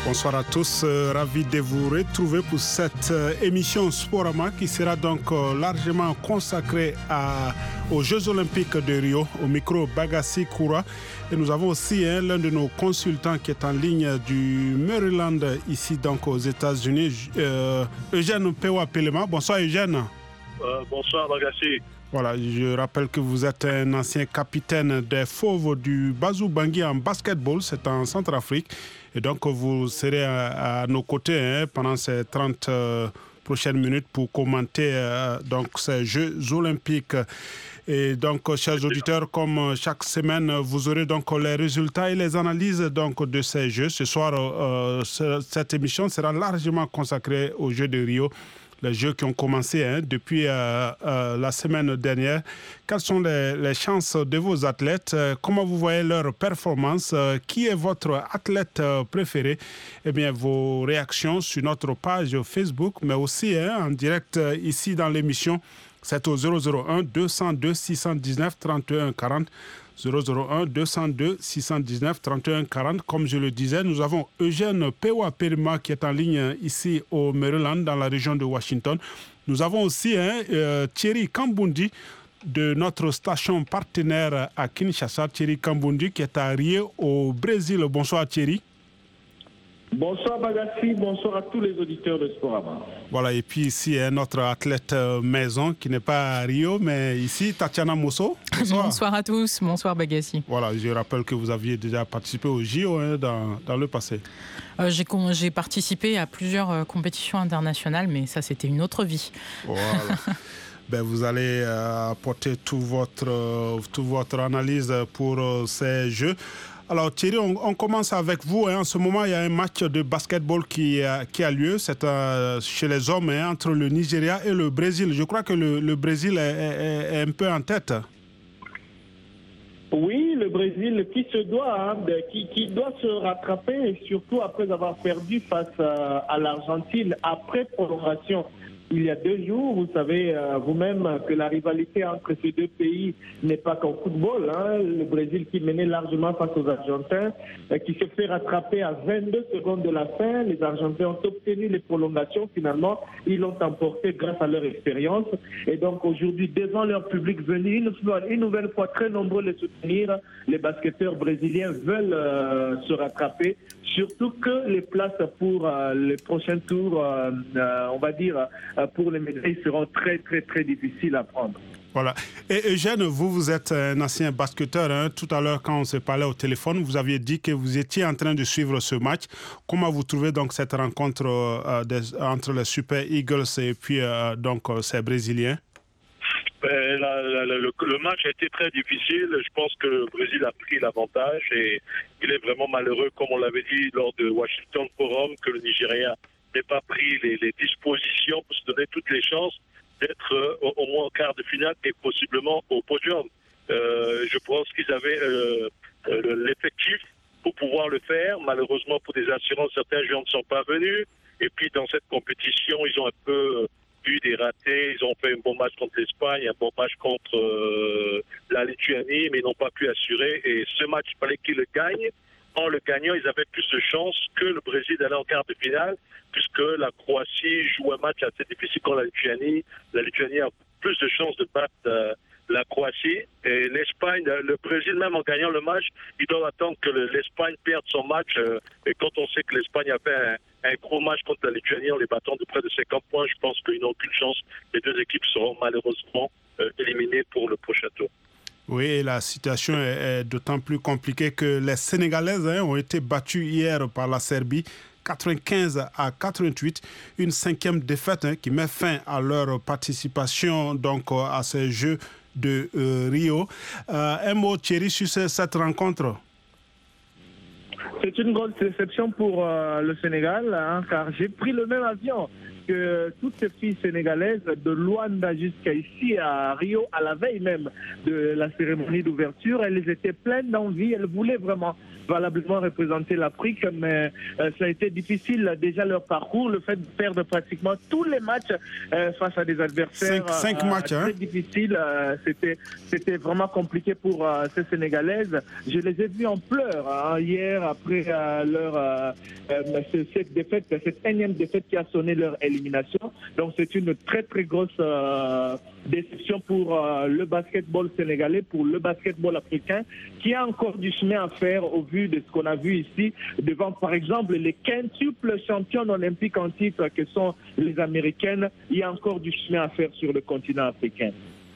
Bonsoir à tous, ravi de vous retrouver pour cette émission Sporama qui sera donc largement consacrée aux Jeux Olympiques de Rio, au micro Bagassi Koura. Et nous avons aussi l'un de nos consultants qui est en ligne du Maryland, ici donc aux États-Unis, Eugène Pewa-Pelema. Bonsoir Eugène. Bonsoir Bagassi. Voilà, je rappelle que vous êtes un ancien capitaine des Fauves du Bazou Bangui en basketball, c'est en Centrafrique. Et donc, vous serez à nos côtés pendant ces 30 prochaines minutes pour commenter donc, ces Jeux Olympiques. Et donc, chers auditeurs, comme chaque semaine, vous aurez donc les résultats et les analyses donc, de ces Jeux. Ce soir, cette émission sera largement consacrée aux Jeux de Rio. Les Jeux qui ont commencé depuis la semaine dernière. Quelles sont les chances de vos athlètes? Comment vous voyez leur performance? Qui est votre athlète préféré? Eh bien, vos réactions sur notre page Facebook, mais aussi en direct ici dans l'émission. C'est au 001 202 619 31 40. 001 202 619 31 40. Comme je le disais, nous avons Eugène Pewa-Pelema qui est en ligne ici au Maryland, dans la région de Washington. Nous avons aussi Thierry Kambundi de notre station partenaire à Kinshasa, Thierry Kambundi qui est à Rio au Brésil. Bonsoir Thierry. Bonsoir Bagassi, bonsoir à tous les auditeurs de Sporama. Voilà, et puis ici, notre athlète maison qui n'est pas à Rio, mais ici, Tatiana Mosso. Bonsoir. Bonsoir à tous, bonsoir Bagassi. Voilà, je rappelle que vous aviez déjà participé au JO dans le passé. J'ai participé à plusieurs compétitions internationales, mais ça, c'était une autre vie. Voilà. Vous allez apporter toute votre analyse pour ces Jeux. Alors Thierry, on commence avec vous. En ce moment, il y a un match de basketball qui a lieu. C'est chez les hommes entre le Nigeria et le Brésil. Je crois que le Brésil est un peu en tête. Oui, le Brésil qui doit se rattraper, et surtout après avoir perdu face à l'Argentine après prolongation. Il y a 2 jours, vous savez vous-même que la rivalité entre ces deux pays n'est pas qu'en football. Le Brésil qui menait largement face aux Argentins, qui se fait rattraper à 22 secondes de la fin. Les Argentins ont obtenu les prolongations. Finalement, ils l'ont emporté grâce à leur expérience. Et donc aujourd'hui, devant leur public venu, une nouvelle fois très nombreux les soutenir, les basketteurs brésiliens veulent se rattraper. Surtout que les places pour les prochains tours, on va dire, pour les médailles seront très, très, très difficiles à prendre. Voilà. Et Eugène, vous êtes un ancien basketteur. Tout à l'heure, quand on se parlait au téléphone, vous aviez dit que vous étiez en train de suivre ce match. Comment vous trouvez donc cette rencontre entre les Super Eagles et puis ces Brésiliens? Le match a été très difficile. Je pense que le Brésil a pris l'avantage et il est vraiment malheureux, comme on l'avait dit lors de Washington Forum, que le Nigeria n'ait pas pris les dispositions pour se donner toutes les chances d'être au moins au quart de finale et possiblement au podium. Je pense qu'ils avaient l'effectif pour pouvoir le faire. Malheureusement, pour des assurances, certains joueurs ne sont pas venus. Et puis, dans cette compétition, ils ont un peu eu des ratés. Ils ont fait un bon match contre l'Espagne, un bon match contre la Lituanie, mais ils n'ont pas pu assurer. Et ce match, il fallait qu'ils le gagnent. En le gagnant, ils avaient plus de chances que le Brésil d'aller en quart de finale, puisque la Croatie joue un match assez difficile contre la Lituanie. La Lituanie a plus de chances de battre la Croatie. Et l'Espagne, le Brésil, même en gagnant le match, ils doivent attendre que l'Espagne perde son match. Et quand on sait que l'Espagne a fait un gros match contre la Lituanie en les battant de près de 50 points, je pense qu'ils n'ont aucune chance. Les 2 équipes seront malheureusement éliminées pour le prochain tour. Oui, la situation est d'autant plus compliquée que les Sénégalaises ont été battues hier par la Serbie, 95-88, une 5e défaite qui met fin à leur participation donc à ces Jeux de Rio. Un mot, Thierry, sur cette rencontre? C'est une grosse déception pour le Sénégal, car j'ai pris le même avion que toutes ces filles sénégalaises de Luanda jusqu'à ici à Rio, à la veille même de la cérémonie d'ouverture. Elles étaient pleines d'envie, elles voulaient vraiment valablement représenter l'Afrique, mais ça a été difficile déjà leur parcours, le fait de perdre pratiquement tous les matchs face à des adversaires cinq matchs, très difficiles. C'était vraiment compliqué pour ces Sénégalaises. Je les ai vus en pleurs hier après cette défaite, cette énième défaite qui a sonné leur élimination. Donc c'est une très très grosse déception pour le basketball sénégalais, pour le basketball africain, qui a encore du chemin à faire au vu de ce qu'on a vu ici, devant par exemple les quintuples championnes olympiques en titre que sont les Américaines. Il y a encore du chemin à faire sur le continent africain.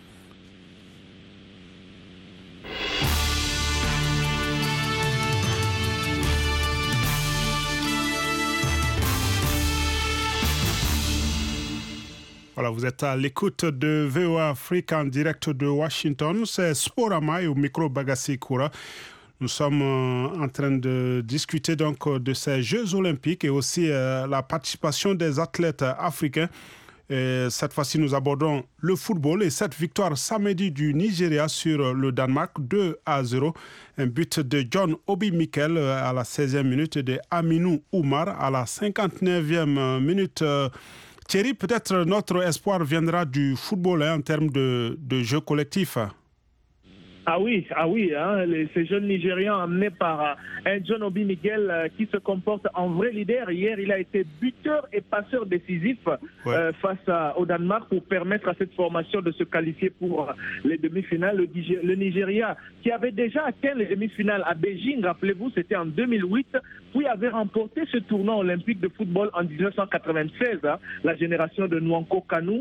Voilà, vous êtes à l'écoute de VOA Afrique en direct de Washington. C'est Sporama et au micro Bagassi Koura. Nous sommes en train de discuter donc de ces Jeux olympiques et aussi la participation des athlètes africains. Et cette fois-ci, nous abordons le football et cette victoire samedi du Nigeria sur le Danemark 2-0. Un but de John Obi Mikel à la 16e minute et de Aminou Oumar à la 59e minute. Thierry, peut-être notre espoir viendra du football en termes de jeu collectif. Ah oui, ces jeunes Nigérians amenés par un John Obi Mikel qui se comporte en vrai leader. Hier, il a été buteur et passeur décisif face au Danemark pour permettre à cette formation de se qualifier pour les demi-finales. Le Nigeria, qui avait déjà atteint les demi-finales à Beijing, rappelez-vous, c'était en 2008, puis avait remporté ce tournoi olympique de football en 1996, la génération de Nwankwo Kanu.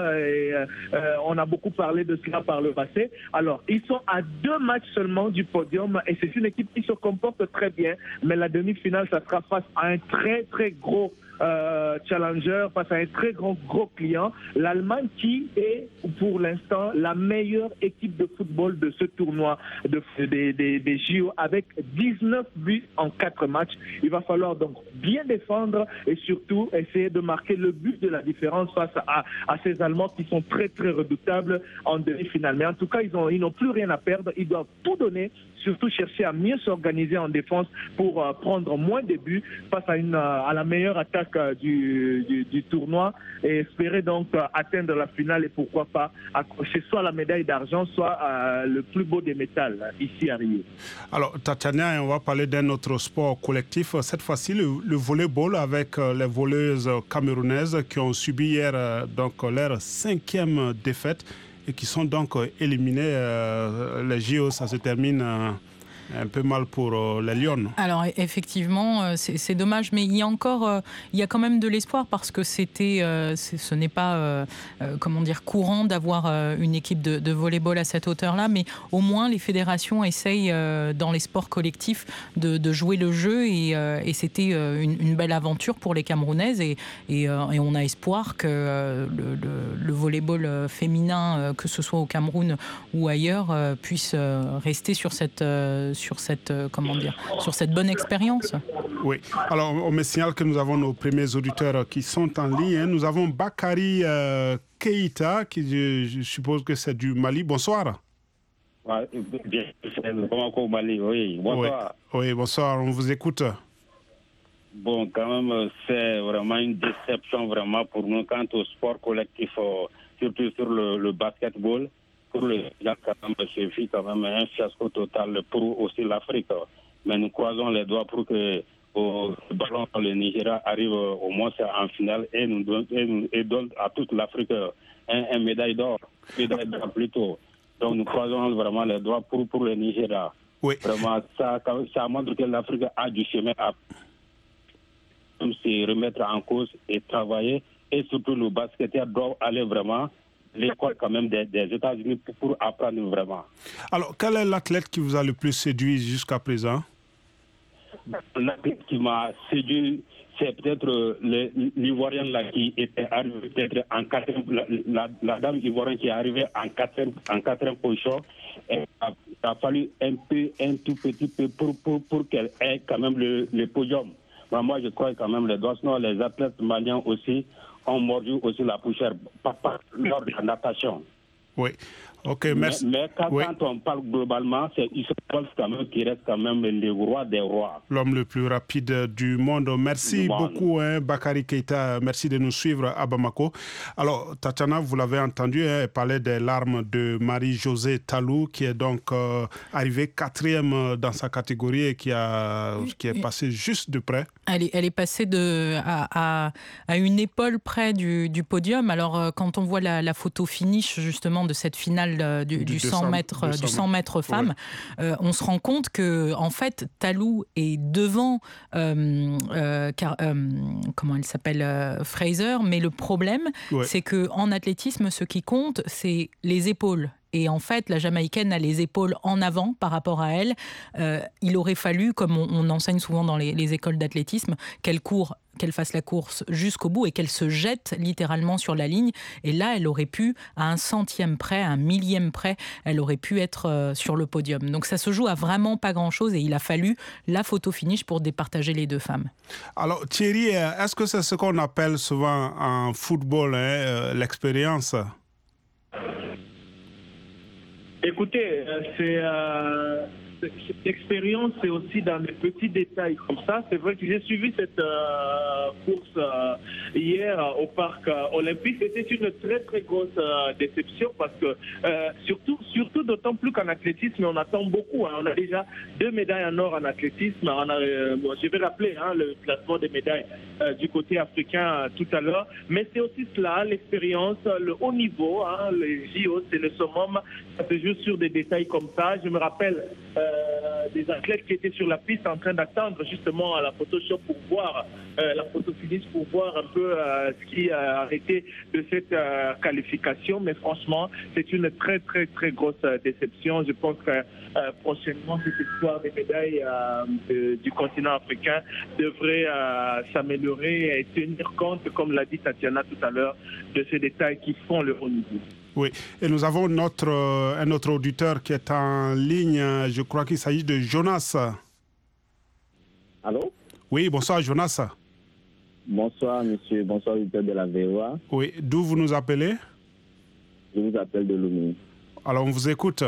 On a beaucoup parlé de cela par le passé. Alors, ils sont à 2 matchs seulement du podium et c'est une équipe qui se comporte très bien, mais la demi-finale, ça sera face à un très très gros challenger, face à un très gros client, l'Allemagne qui est pour l'instant la meilleure équipe de football de ce tournoi des JO avec 19 buts en 4 matchs. Il va falloir donc bien défendre et surtout essayer de marquer le but de la différence face à ces Allemands qui sont très très redoutables en demi-finale. Mais en tout cas, ils n'ont plus rien à perdre, ils doivent tout donner, surtout chercher à mieux s'organiser en défense pour prendre moins de buts face à la meilleure attaque du tournoi et espérer donc atteindre la finale et pourquoi pas accrocher soit la médaille d'argent, soit le plus beau des métals ici à Rio. Alors Tatiana, on va parler d'un autre sport collectif, cette fois-ci le volleyball avec les voleuses camerounaises qui ont subi hier donc leur 5e défaite et qui sont donc éliminées. Les JO, ça se termine un peu mal pour les Lions. Alors effectivement, c'est dommage, mais il y a quand même de l'espoir parce que ce n'est pas courant d'avoir une équipe de volleyball à cette hauteur-là, mais au moins les fédérations essayent dans les sports collectifs de jouer le jeu et c'était une belle aventure pour les Camerounaises et on a espoir que le volleyball féminin, que ce soit au Cameroun ou ailleurs, puisse rester sur cette bonne expérience. Oui. Alors, on me signale que nous avons nos premiers auditeurs qui sont en ligne. Nous avons Bakary Keïta, qui je suppose que c'est du Mali. Bonsoir. Bien, c'est au Mali, oui. Bonsoir. Oui, bonsoir, on vous écoute. Bon, quand même, c'est vraiment une déception vraiment pour nous quant au sport collectif, surtout sur le basketball. Pour le c'est quand même un fiasco total pour aussi l'Afrique. Mais nous croisons les doigts pour que le ballon le Nigeria arrive au moins en finale et nous donne à toute l'Afrique un médaille d'or plutôt. Donc nous croisons vraiment les doigts pour le Nigeria. Oui. Vraiment, ça montre que l'Afrique a du chemin à se remettre en cause et travailler. Et surtout, le basketteur doit aller vraiment l'école quand même des États-Unis pour apprendre vraiment. Alors, quel est l'athlète qui vous a le plus séduit jusqu'à présent? L'athlète qui m'a séduit, c'est peut-être l'Ivoirienne là qui était arrivée peut-être en 4e, la dame ivoirienne qui est arrivée en 4e position. Il a fallu un tout petit peu pour qu'elle ait quand même le podium. Moi, je crois quand même les doigts, sinon les athlètes maliens aussi ont mordu aussi la poussière lors de la natation. Oui. Ok, merci. Mais quand on parle globalement, c'est Usain Bolt quand même qui reste quand même le roi des rois. L'homme le plus rapide du monde. Merci beaucoup, Bakary Keita. Merci de nous suivre à Bamako. Alors, Tatiana, vous l'avez entendu, elle parlait des larmes de Marie-Josée Talou, qui est donc arrivée 4e dans sa catégorie et qui est passée juste de près. Elle est passée à une épaule près du podium. Alors, quand on voit la photo finish, justement, de cette finale du 100 mètres femmes, on se rend compte que en fait Talou est devant comment elle s'appelle, Fraser, mais le problème c'est que en athlétisme ce qui compte c'est les épaules. Et en fait, la Jamaïcaine a les épaules en avant par rapport à elle. Il aurait fallu, comme on enseigne souvent dans les écoles d'athlétisme, qu'elle fasse la course jusqu'au bout et qu'elle se jette littéralement sur la ligne. Et là, elle aurait pu, à 1/100 près, à 1/1000 près, elle aurait pu être sur le podium. Donc ça se joue à vraiment pas grand-chose et il a fallu la photo finish pour départager les deux femmes. Alors Thierry, est-ce que c'est ce qu'on appelle souvent en football l'expérience ? Écoutez, l'expérience, c'est aussi dans les petits détails comme ça. C'est vrai que j'ai suivi cette course hier au parc olympique. C'était une très très grosse déception parce que surtout d'autant plus qu'en athlétisme, on attend beaucoup. On a déjà 2 médailles en or en athlétisme. Je vais rappeler le classement des médailles du côté africain tout à l'heure. Mais c'est aussi cela, l'expérience, le haut niveau, les JO, c'est le summum. Ça se joue sur des détails comme ça. Je me rappelle des athlètes qui étaient sur la piste en train d'attendre justement à la Photoshop pour voir la photo finish, pour voir un peu ce qui a arrêté de cette qualification. Mais franchement, c'est une très très très grosse déception. Je pense que prochainement, cette histoire des médailles du continent africain devrait s'améliorer et tenir compte, comme l'a dit Tatiana tout à l'heure, de ces détails qui font le haut niveau. Oui, et nous avons un autre auditeur qui est en ligne. Je crois qu'il s'agit de Jonas. Allô? Oui, bonsoir Jonas. Bonsoir monsieur, bonsoir auditeur de la VOA. Oui, d'où vous nous appelez? Je vous appelle de Lomé. Alors on vous écoute.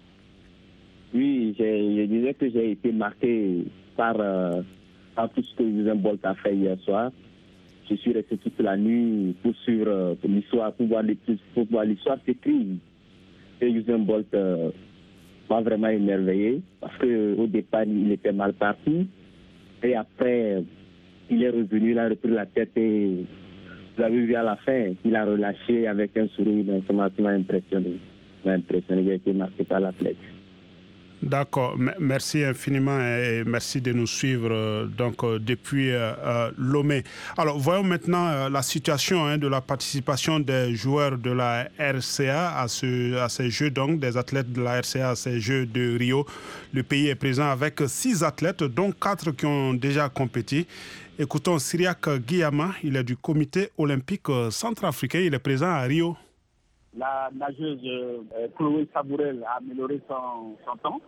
Oui, je disais que j'ai été marqué par tout ce que Usain Bolt a fait hier soir. Je suis resté toute la nuit pour suivre l'histoire, pour voir l'histoire s'écrire. Et Usain Bolt m'a vraiment émerveillé parce qu'au départ, il était mal parti. Et après, il est revenu, il a repris la tête et vous avez vu à la fin, il a relâché avec un sourire. Ça m'a impressionné. J'ai été marqué par l'athlète. D'accord, merci infiniment et merci de nous suivre depuis Lomé. Alors voyons maintenant la situation de la participation des joueurs de la RCA à ces Jeux, donc des athlètes de la RCA à ces Jeux de Rio. Le pays est présent avec 6 athlètes, dont 4 qui ont déjà compéti. Écoutons Cyriaque Guillama, il est du comité olympique centrafricain, il est présent à Rio. La nageuse Chloé Sabourel a amélioré son temps.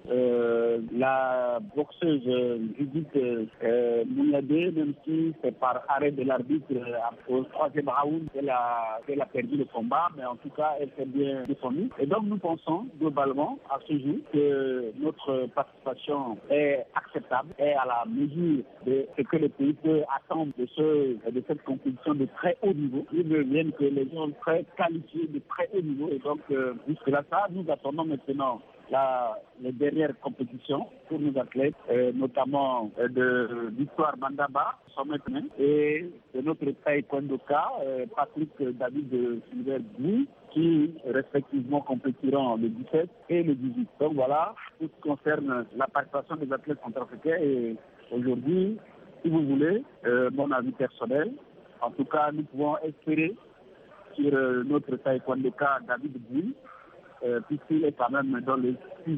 La boxeuse Judith Mouniadé, même si c'est par arrêt de l'arbitre au 3e round qu'elle a perdu le combat, mais en tout cas, elle s'est bien défendue. Et donc, nous pensons globalement à ce jour que notre participation est acceptable, est à la mesure de ce que le pays peut attendre de cette compétition de très haut niveau. Il me vient que les gens très qualifiés de très haut niveau. Et donc, jusque-là, nous attendons maintenant les dernières compétitions pour nos athlètes, notamment de l'histoire Mandaba, et de notre taekwondoka, Patrick David de Silver-Bou, qui respectivement compétiront le 17 et le 18. Donc voilà, tout ce qui concerne la participation des athlètes centrafricains. Et aujourd'hui, si vous voulez, mon avis personnel, en tout cas, nous pouvons espérer sur notre taekwondoka David Bouy, puisqu'il est quand même dans les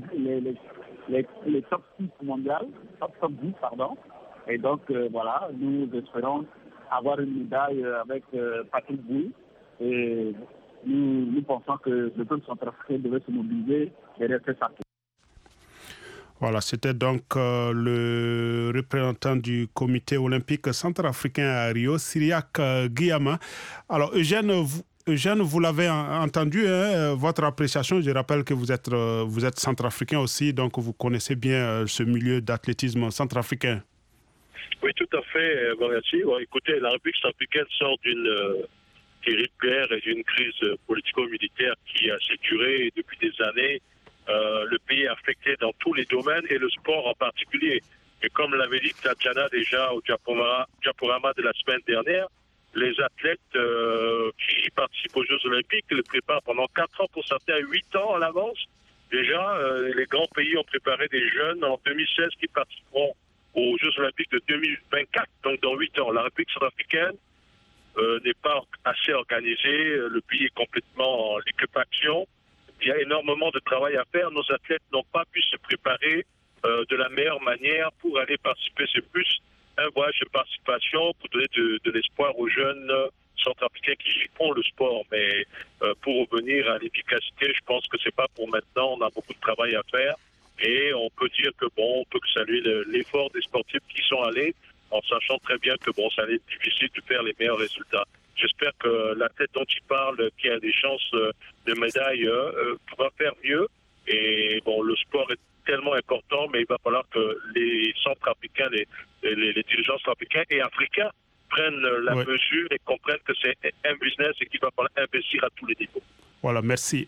top 6 mondial, top 10, pardon. Et donc, voilà, nous espérons avoir une médaille avec Patrick Bouy. Et nous pensons que le peuple centrafricain devait se mobiliser et rester sa place. Voilà, c'était donc le représentant du comité olympique centrafricain à Rio, Cyriaque Guillama. Alors Eugène, Eugène, vous l'avez entendu, hein, votre appréciation. Je rappelle que vous êtes centrafricain aussi, donc vous connaissez bien ce milieu d'athlétisme centrafricain. Oui, tout à fait, merci. Bon, écoutez, la République centrafricaine sort d'une terrible guerre et d'une crise politico-militaire qui a duré depuis des années. Le pays est affecté dans tous les domaines et le sport en particulier. Et comme l'avait dit Tatiana déjà au Diaporama de la semaine dernière, les athlètes qui participent aux Jeux Olympiques les préparent pendant 4 ans, pour certains 8 ans à l'avance. Déjà, les grands pays ont préparé des jeunes en 2016 qui participeront aux Jeux Olympiques de 2024, donc dans 8 ans. La République centrafricaine n'est pas assez organisée, le pays est complètement en liquéfaction. Il y a énormément de travail à faire. Nos athlètes n'ont pas pu se préparer de la meilleure manière pour aller participer. C'est plus un voyage de participation pour donner de l'espoir aux jeunes centrafricains qui font le sport. Mais pour revenir à l'efficacité, je pense que c'est pas pour maintenant. On a beaucoup de travail à faire. Et on peut dire que on peut saluer l'effort des sportifs qui sont allés, en sachant très bien que ça allait être difficile de faire les meilleurs résultats. J'espère que l'athlète dont il parle, qui a des chances de médaille, pourra faire mieux. Et le sport est tellement important, mais il va falloir que les centrafricains, les dirigeants centrafricains et africains prennent la mesure et comprennent que c'est un business et qu'il va falloir investir à tous les niveaux. Voilà, merci.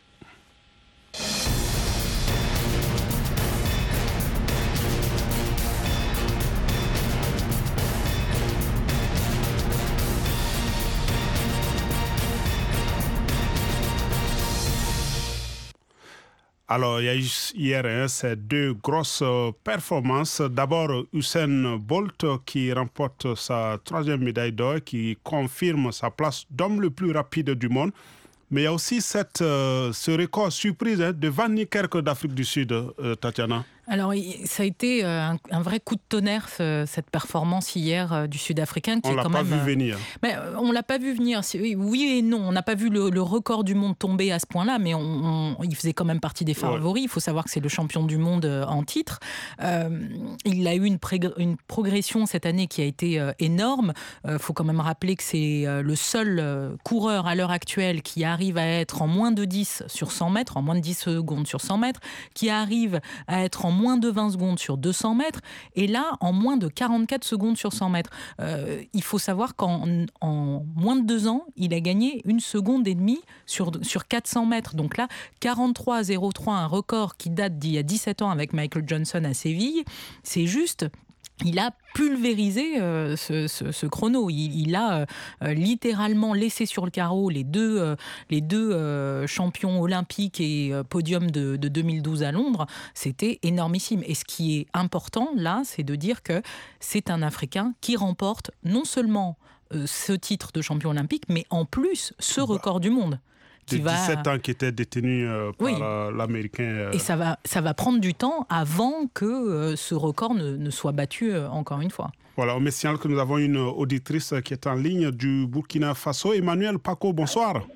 Alors, il y a eu hier ces deux grosses performances. D'abord, Usain Bolt qui remporte sa 3e médaille d'or, qui confirme sa place d'homme le plus rapide du monde. Mais il y a aussi ce record surprise de Van Niekerk d'Afrique du Sud, Tatiana. Alors, ça a été un vrai coup de tonnerre, cette performance hier du Sud-Africain. On ne l'a pas vu venir. Mais, on ne l'a pas vu venir. Oui et non. On n'a pas vu le record du monde tomber à ce point-là, mais il faisait quand même partie des favoris. Il faut savoir que c'est le champion du monde en titre. Il a eu une progression cette année qui a été énorme. Il faut quand même rappeler que c'est le seul coureur à l'heure actuelle qui arrive à être en moins de 10 sur 100 mètres, en moins de 10 secondes sur 100 mètres, qui arrive à être en moins de 20 secondes sur 200 mètres, et là, en moins de 44 secondes sur 100 mètres. Il faut savoir qu'en moins de 2 ans, il a gagné 1,5 seconde sur 400 mètres. Donc là, 43,03, un record qui date d'il y a 17 ans avec Michael Johnson à Séville. C'est juste... Il a pulvérisé ce chrono. Il a littéralement laissé sur le carreau les deux champions olympiques et podium de 2012 à Londres. C'était énormissime. Et ce qui est important, là, c'est de dire que c'est un Africain qui remporte non seulement ce titre de champion olympique, mais en plus ce record du monde. De 17 ans qui était détenu par l'Américain. Et ça va prendre du temps avant que ce record ne soit battu encore une fois. Voilà, on me signale que nous avons une auditrice qui est en ligne du Burkina Faso. Emmanuel Paco, bonsoir.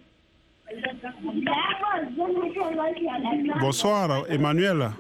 Bonsoir, Emmanuel.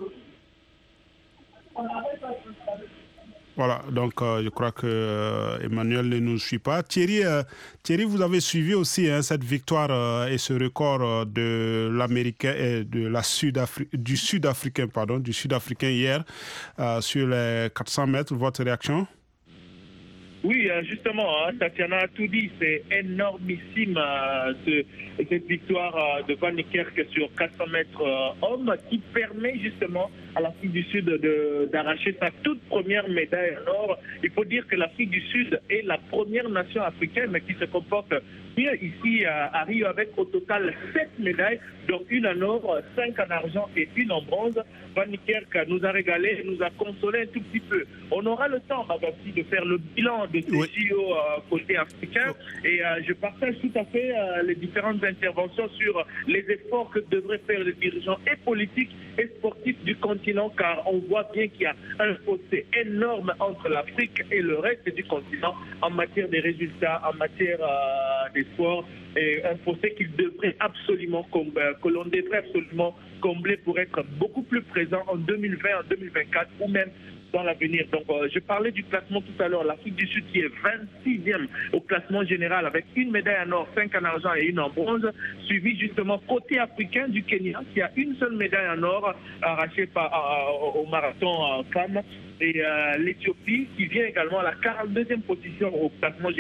Voilà, donc je crois que Emmanuel ne nous suit pas. Thierry, vous avez suivi aussi cette victoire et ce record de l'Américain et de du Sud-Africain hier sur les 400 mètres. Votre réaction? Oui, justement, Tatiana a tout dit. C'est énormissime cette victoire de Van Niekerk sur 400 mètres hommes qui permet justement à l'Afrique du Sud d'arracher sa toute première médaille en or. Il faut dire que l'Afrique du Sud est la première nation africaine qui se comporte bien ici à Rio avec au total 7 médailles, dont une en or, 5 en argent et une en bronze. Van Niekerk nous a régalé, nous a consolé un tout petit peu. On aura le temps, Babassi, de faire le bilan de ces JO côté africain. Et je partage tout à fait les différentes interventions sur les efforts que devraient faire les dirigeants et politiques et sportifs du continent, car on voit bien qu'il y a un fossé énorme entre l'Afrique et le reste du continent en matière des résultats, en matière des sports, et un fossé qu'il devrait absolument que l'on devrait absolument combler pour être beaucoup plus présent en 2020, en 2024 ou même dans l'avenir. Donc, je parlais du classement tout à l'heure. L'Afrique du Sud qui est 26e au classement général avec une médaille en or, 5 en argent et une en bronze, suivi justement côté africain du Kenya qui a une seule médaille en or arrachée au marathon femmes, et l'Éthiopie qui vient également à la 42e position au classement général.